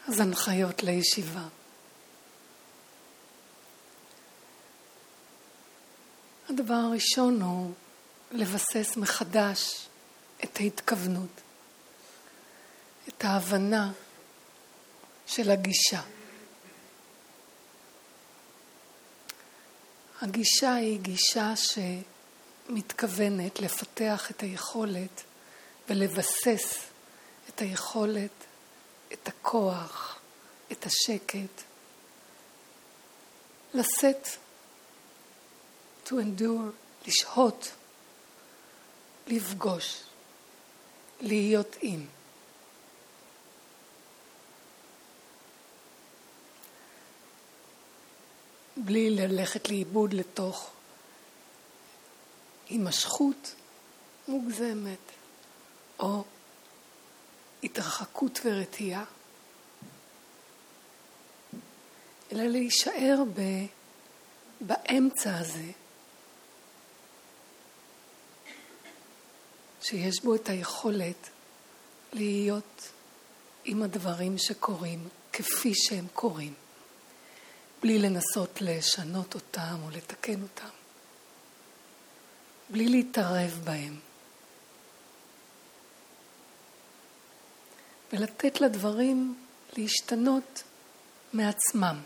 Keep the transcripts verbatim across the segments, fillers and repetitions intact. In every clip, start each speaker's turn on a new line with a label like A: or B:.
A: אז הנחיות לישיבה. הדבר הראשון הוא לבסס מחדש את ההתכוונות, את ההבנה של הגישה. הגישה היא גישה שמתכוונת לפתח את היכולת ולבסס את היכולת, את הכוח, את השקט, לשאת, to endure, לשהות, לפגוש, להיות עם. בלי ללכת לאיבוד לתוך הימשכות מוגזמת או התרחקות ורתיעה, אלא להישאר ב, באמצע הזה שיש בו את היכולת להיות עם הדברים שקורים כפי שהם קורים, בלי לנסות לשנות אותם או לתקן אותם, בלי להתערב בהם, ולתת לדברים להשתנות מעצמם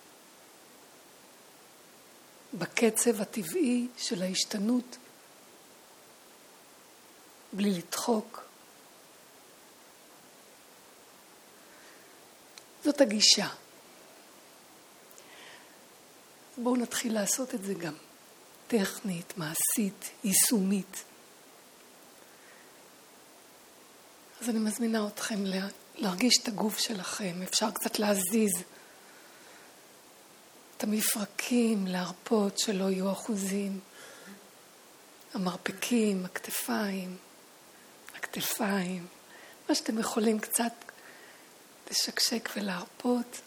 A: בקצב הטבעי של ההשתנות, בלי לדחוק. זאת הגישה. בואו נתחיל לעשות את זה גם טכנית, מעשית, יישומית. אז אני מזמינה אתכם להרגיש את הגוף שלכם. אפשר קצת להזיז את המפרקים, להרפות שלא יהיו אחוזים. המרפקים, הכתפיים, הכתפיים. מה שאתם יכולים קצת לשקשק ולהרפות.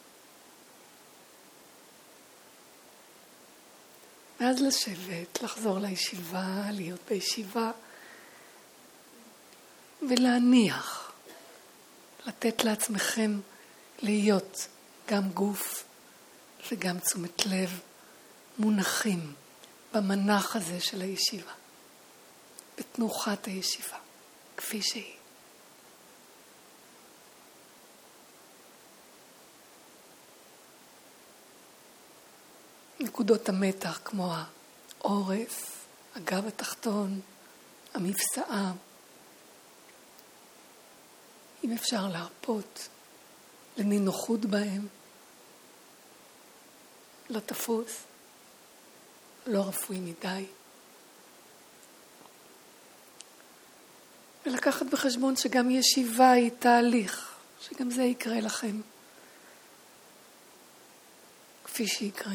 A: ואז לשבת, לחזור לישיבה, להיות בישיבה, ולהניח, לתת לעצמכם להיות גם גוף וגם תשומת לב מונחים במנח הזה של הישיבה, בתנוחת הישיבה, כפי שהיא. נקודות המתח כמו העורף, הגב התחתון, המפסעה. אם אפשר להרפות לנינוחות בהם, לא תפוס, לא רפוי מדי. ולקחת בחשבון שגם ישיבה היא תהליך, שגם זה יקרה לכם, כפי שיקרה.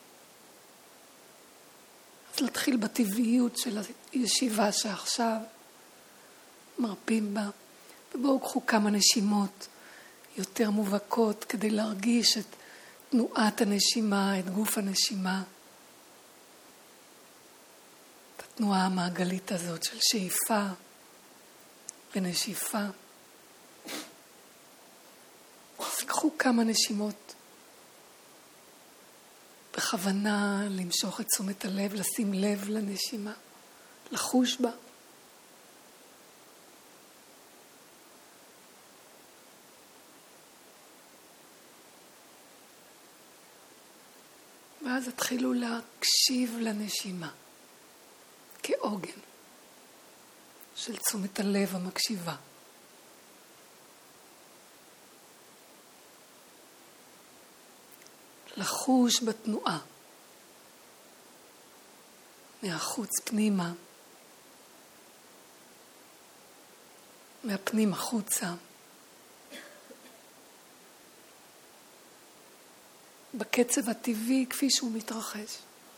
A: אז להתחיל בטבעיות של הישיבה שעכשיו מרפים בה, ובואו קחו כמה נשימות יותר מובהקות כדי להרגיש את תנועת הנשימה, את גוף הנשימה, את התנועה המעגלית הזאת של שאיפה ונשיפה. אז קחו כמה נשימות בכוונה למשוך את תשומת הלב, לשים לב לנשימה, לחוש בה. ואז התחילו להקשיב לנשימה כעוגן של תשומת הלב המקשיבה. לחוש בתנועה מהחוץ פנימה, מהפנים החוצה, בקצב הטבעי כפי שהוא מתרחש.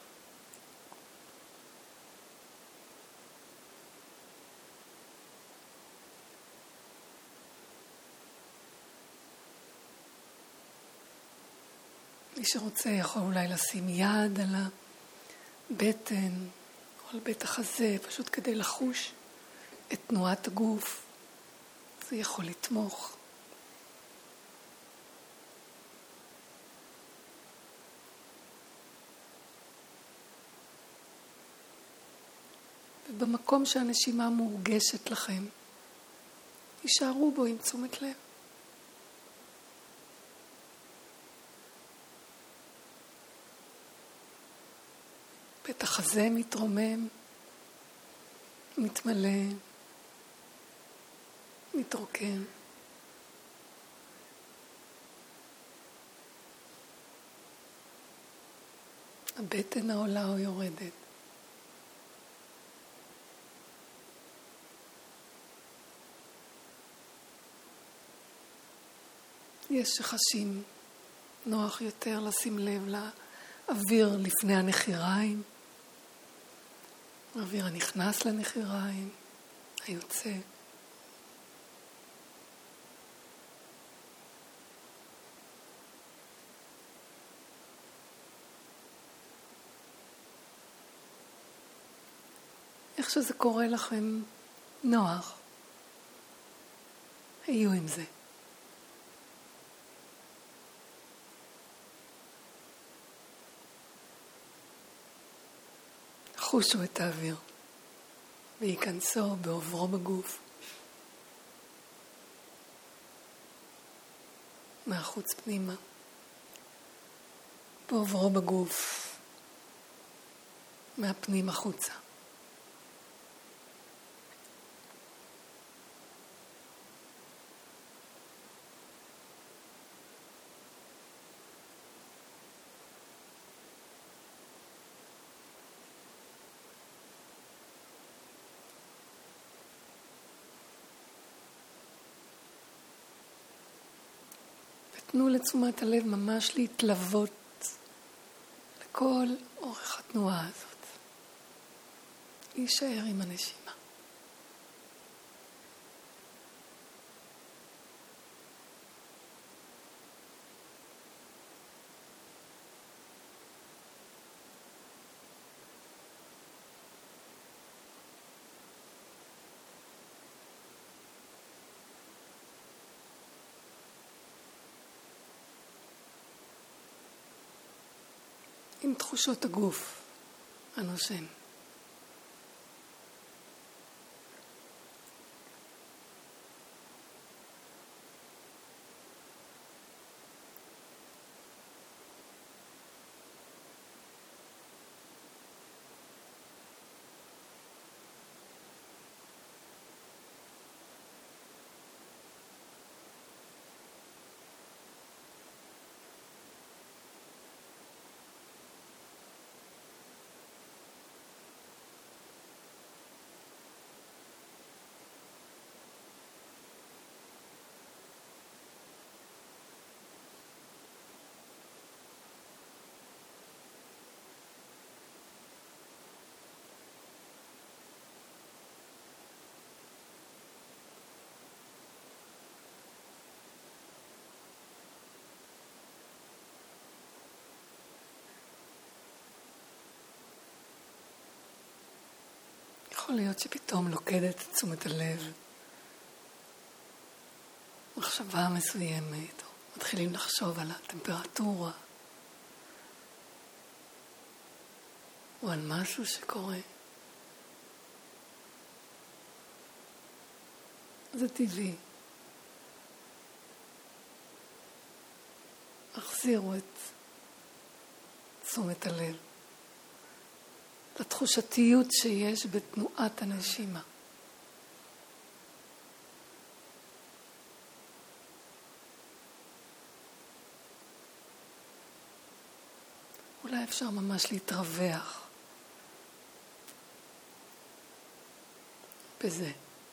A: מי שרוצה יכול אולי לשים יד על הבטן או על בית החזה, פשוט כדי לחוש את תנועת הגוף. זה יכול לתמוך. ובמקום שהנשימה מורגשת לכם, יישארו בו עם תשומת לב. פתח הזה מתרומם, מתמלא, מתרוקן. הבטן העולה או יורדת. יש שחשים נוח יותר לשים לב לאוויר לפני הנחיריים, האוויר הנכנס לנחיריים, היוצא. איך שזה קורה לכם נוח, היו עם זה. חושו את האוויר וייכנסו בעוברו בגוף, מהחוץ פנימה, בעוברו בגוף, מהפנים החוצה. תנו לתשומת הלב ממש להתלוות לכל אורך התנועה הזאת. להישאר עם הנשימה. עם תחושות הגוף הנושם. יכול להיות שפתאום לוקדת את תשומת הלב מחשבה מסוימת, או מתחילים לחשוב על הטמפרטורה, או על משהו שקורה. זה טבעי. החזירו את תשומת הלב לתחושתיות שיש בתנועת הנשימה. אולי אפשר ממש להתרווח בזה.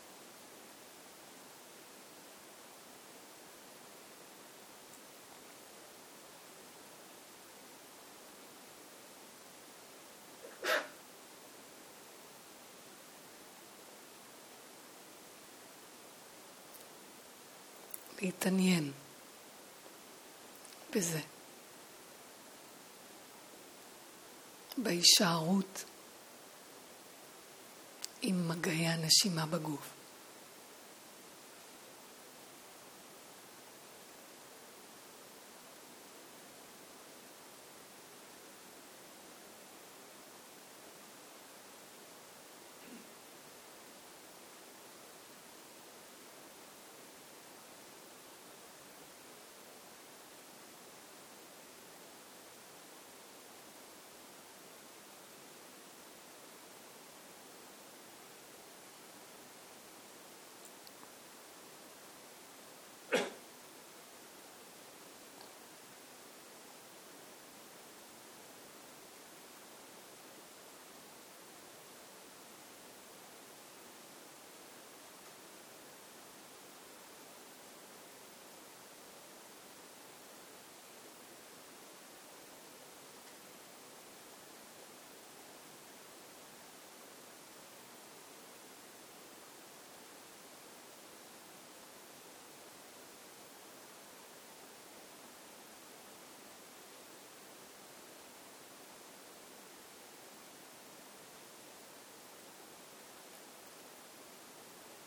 A: להתעניין בזה, בהישארות עם מגעי הנשימה בגוף.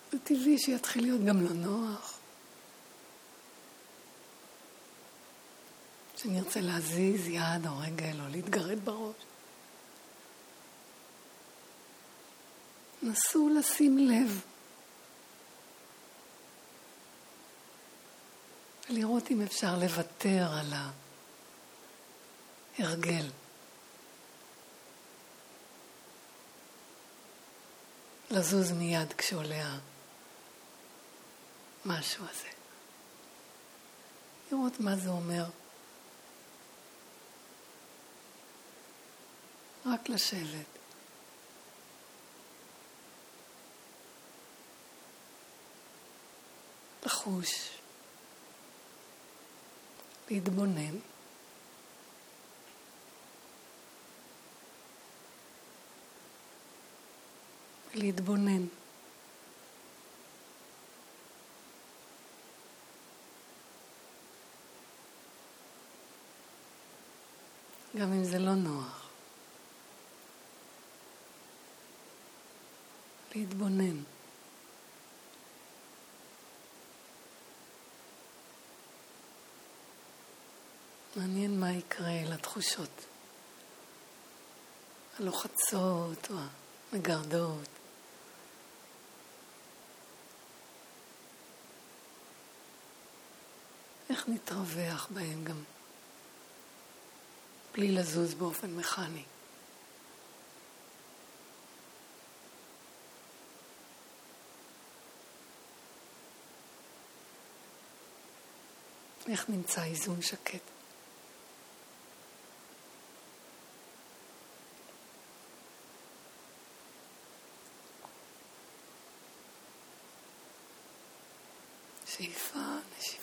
A: זה טבעי שיתחיל להיות גם לא נוח. שנרצה להזיז יד או רגל או להתגרד בראש. נסו לשים לב. לראות אם אפשר לוותר על ההרגל. לזוז מיד כשעולה המשהו הזה. לראות מה זה אומר. רק לשבת. לחוש. להתבונן. להתבונן. גם אם זה לא נוח. להתבונן. מעניין מה יקרה לתחושות. הלוחצות או המגרדות. איך נתרווח בהם גם, בלי לזוז באופן מכני. איך נמצא איזון שקט. שאיפה, נשיפה.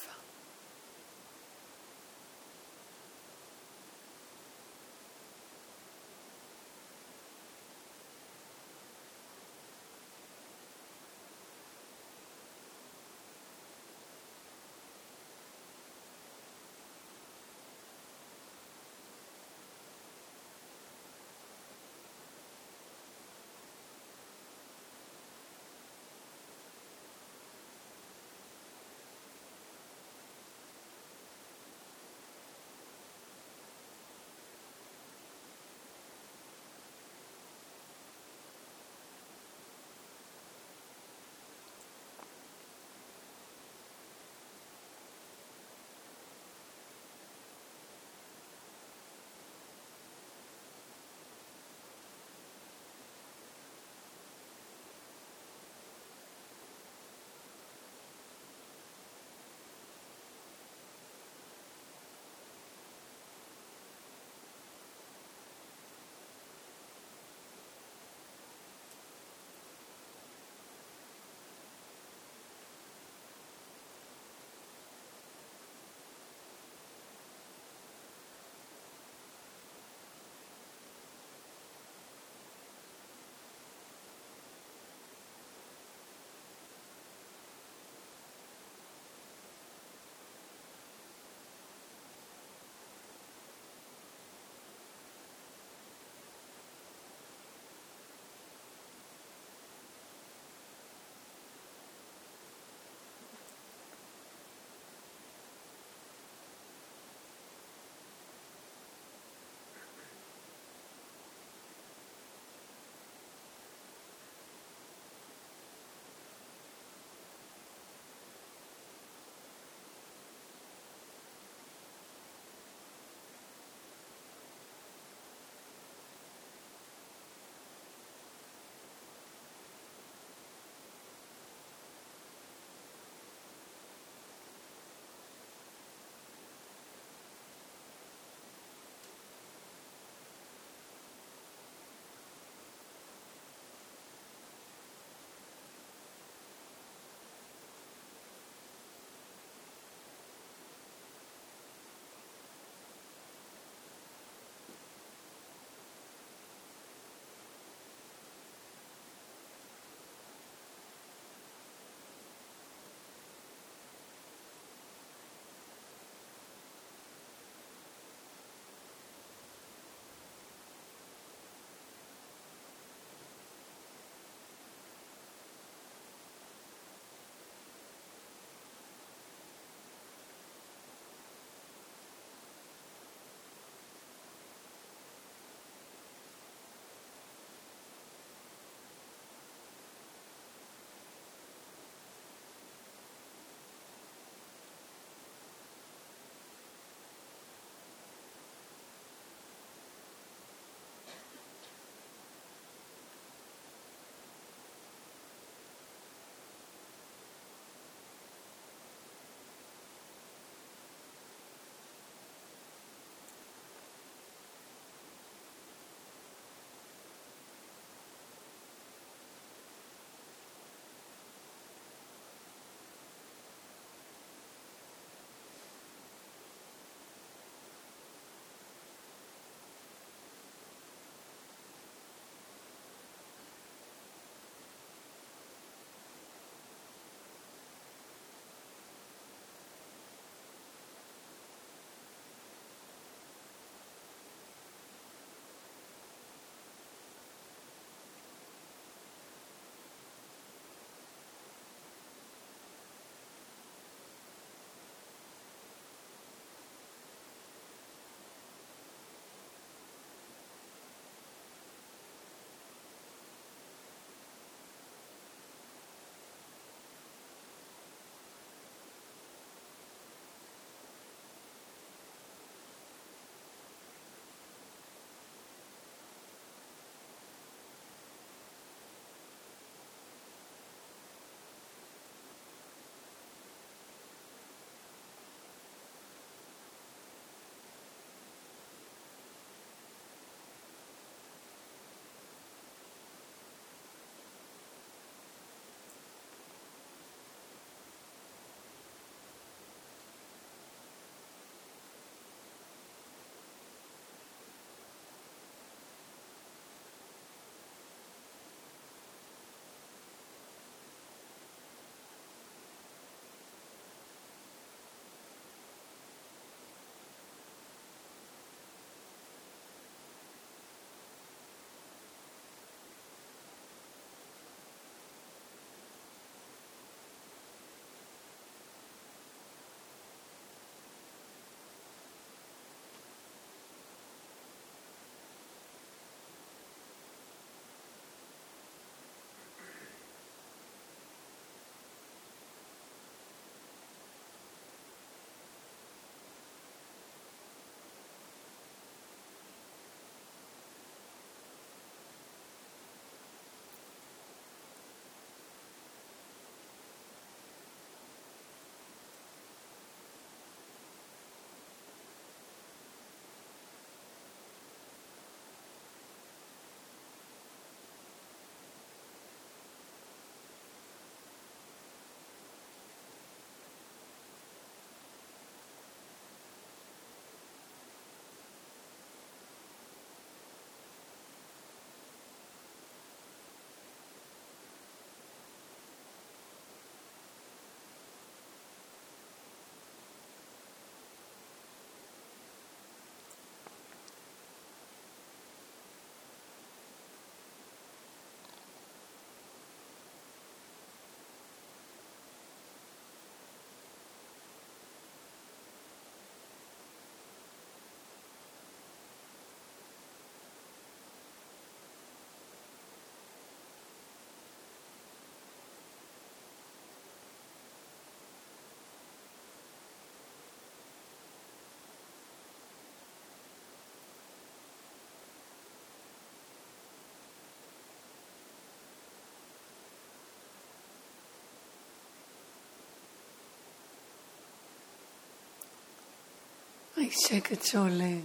A: שקט שעולה,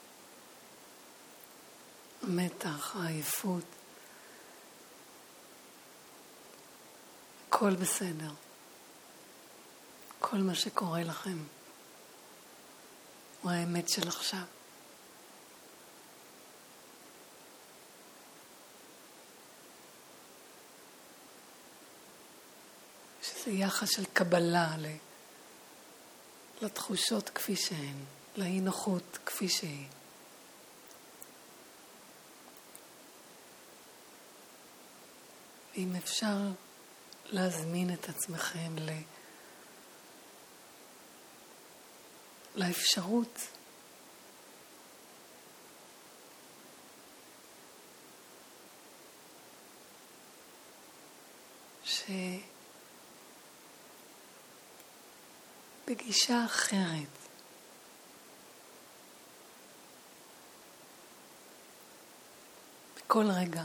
A: המתח, העייפות, הכל בסדר. כל מה שקורה לכם הוא האמת של עכשיו. שזה יחס של קבלה לתחושות כפי שהן, לאי נוחות כפי שהיא. ואם אפשר להזמין את עצמכם ל... לאפשרות שבגישה אחרת בכל רגע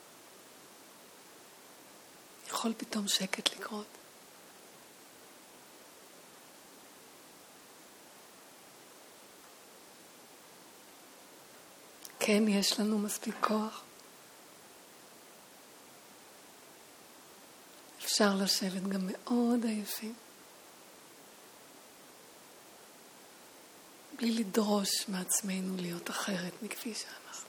A: יכול פתאום שקט לקרות. כן, יש לנו מספיק כוח. אפשר לשבת גם מאוד עייפים. בלי לדרוש מעצמנו להיות אחרת מכפי שאנחנו.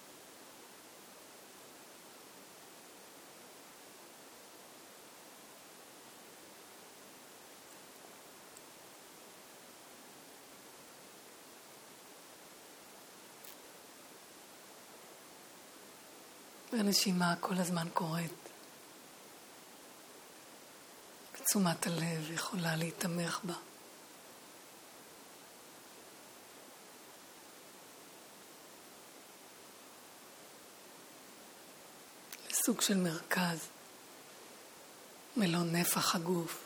A: והנשימה כל הזמן קורית. תשומת הלב יכולה להתמך בה. לסוג של מרכז, מלוא נפח הגוף.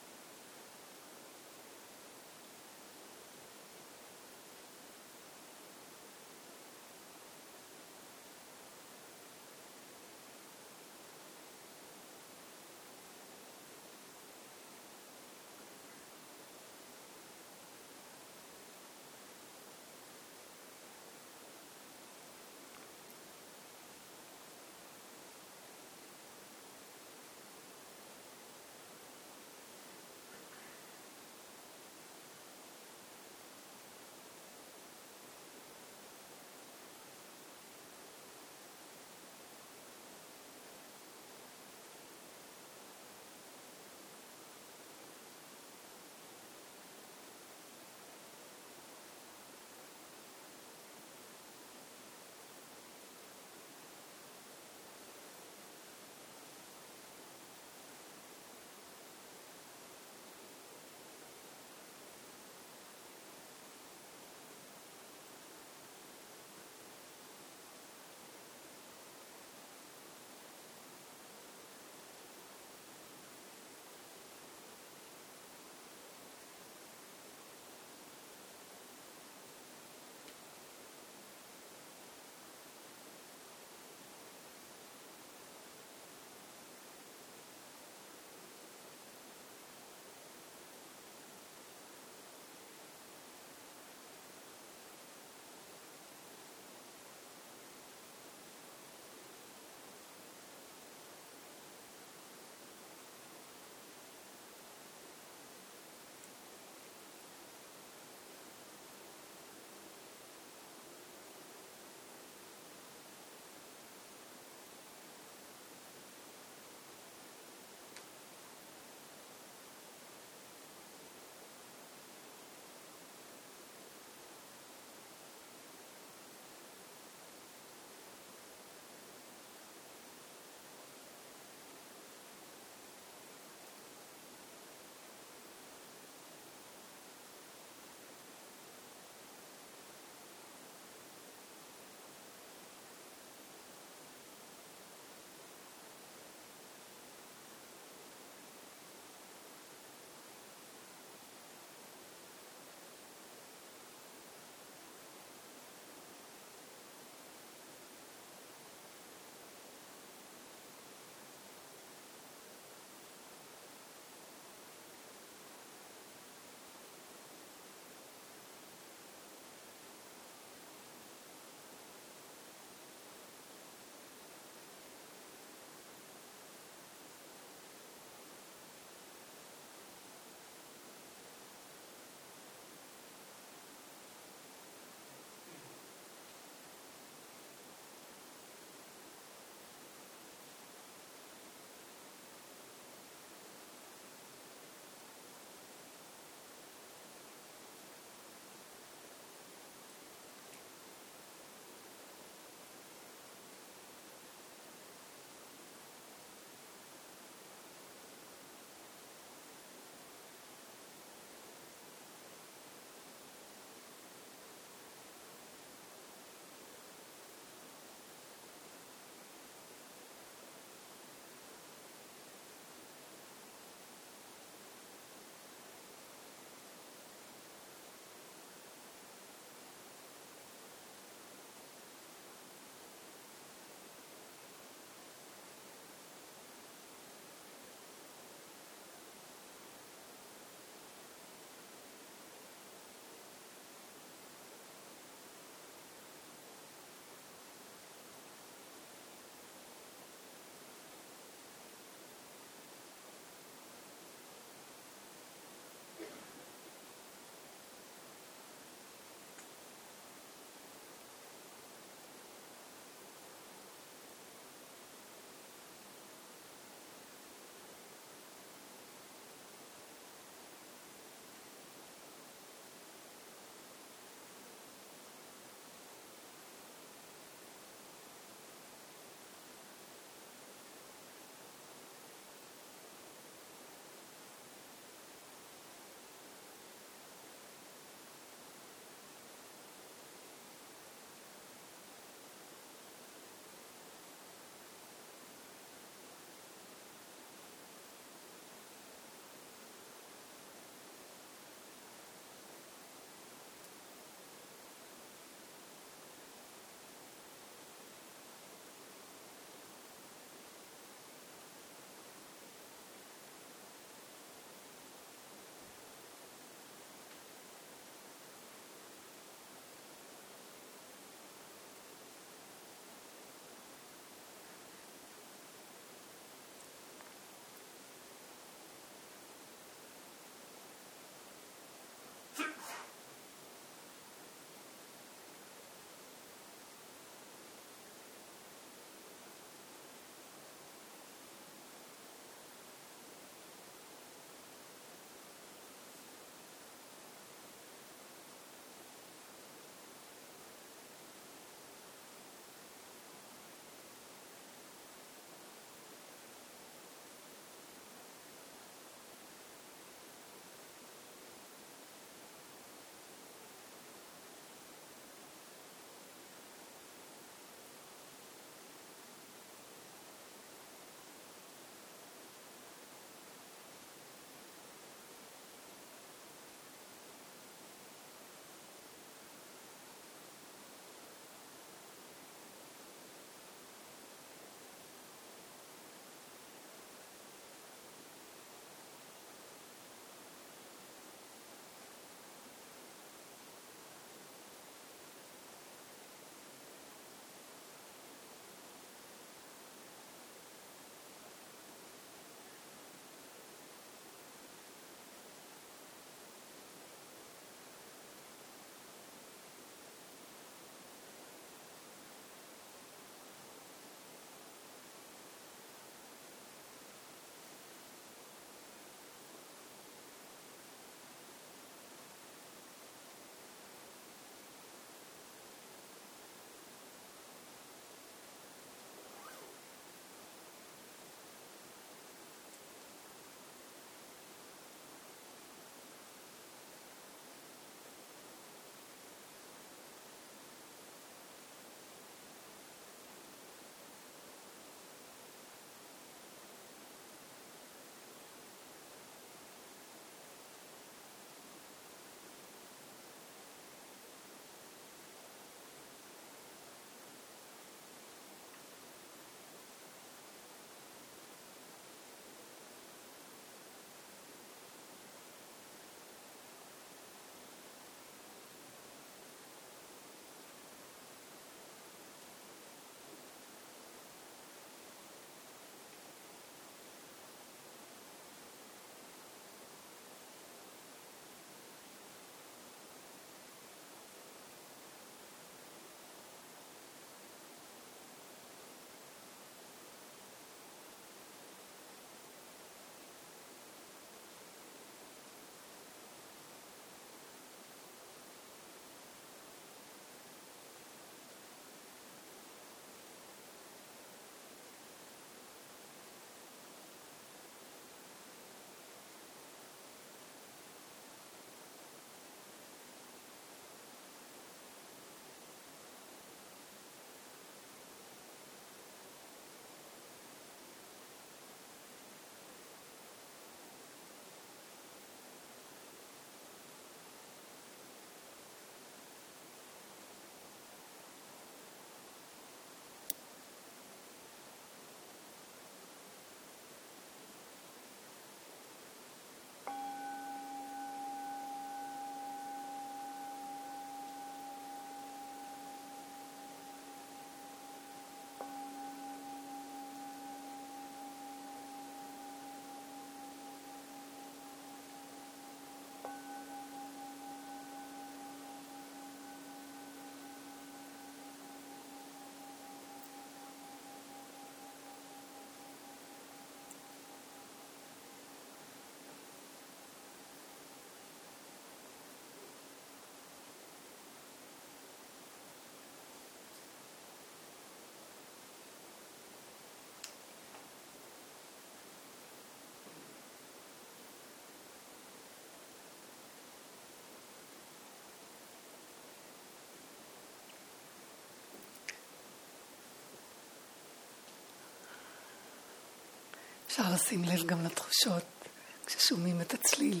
A: אפשר לשים לב גם לתחושות כששומעים את הצליל.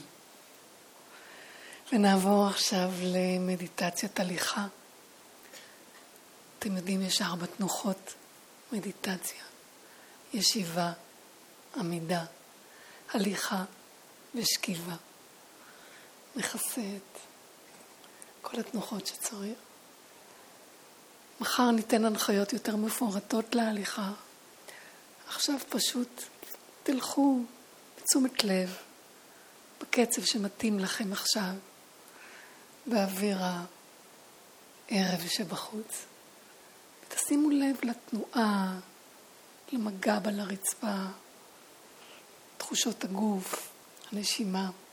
A: ונעבור עכשיו למדיטציית הליכה. אתם יודעים, יש ארבע תנוחות מדיטציה. ישיבה, עמידה, הליכה ושכיבה. מכסה את כל התנוחות שצריך. מחר ניתן הנחיות יותר מפורטות להליכה. עכשיו פשוט תלכו בתשומת לב, בקצב שמתאים לכם עכשיו, באוויר הערב שבחוץ. ותשימו לב לתנועה, למגע על הרצפה, תחושות הגוף, הנשימה.